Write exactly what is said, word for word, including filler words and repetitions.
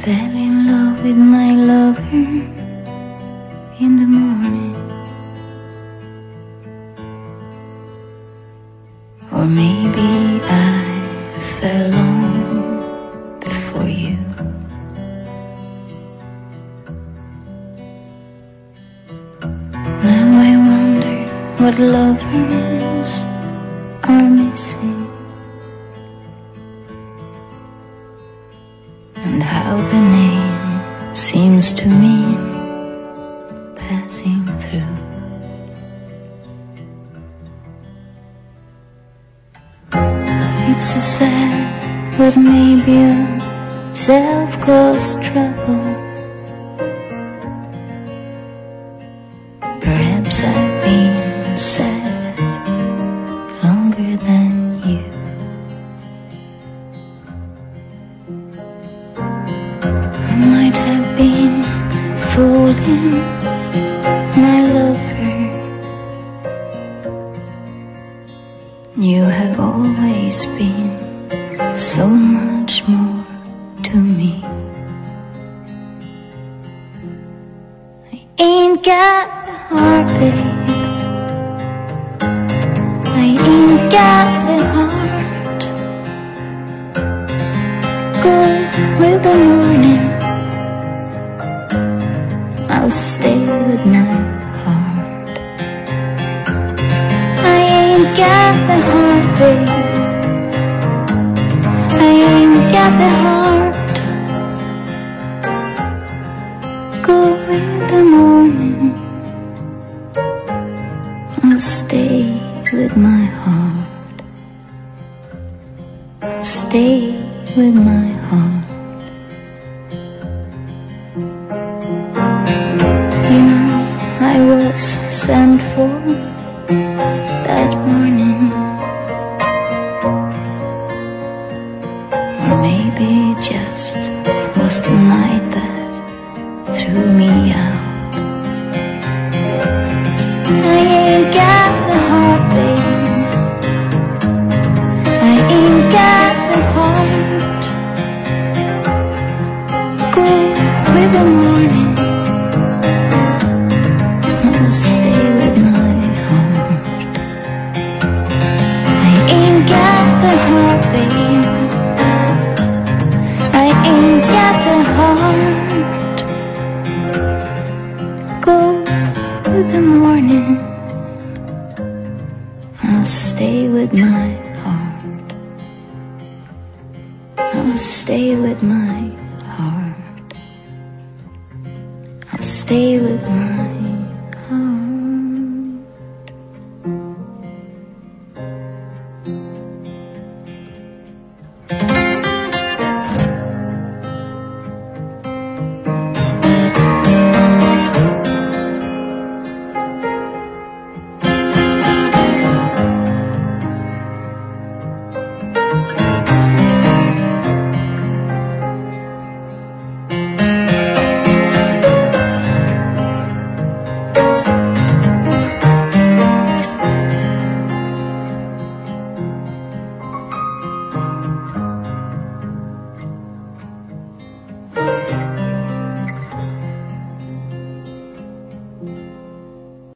fell in love with my lover in the morning. Or maybe I fell long before you. Now I wonder what lovers are missing, and how the name seems to mean passing through. It's so sad, but maybe a self-caused trouble. Perhaps I've been sad longer than you. I might have been fooling my lover. You have always been so much more to me. I ain't got the heart, babe. I ain't got the heart. Go with the morning, I'll stay with my heart. I ain't got the heart, babe. I ain't got the heart. Go with the morning, I'll stay with my heart. I'll stay with my heart. You know, I was sent for that morning. Or maybe it just was the night that threw me out. I ain't got the heart, babe. I ain't got the heart. Go with the morning, I'll stay with my heart. I ain't got the heart, babe. I ain't got the heart. Go with the morning, I'll stay with my heart. I'll stay with my heart. I'll stay with my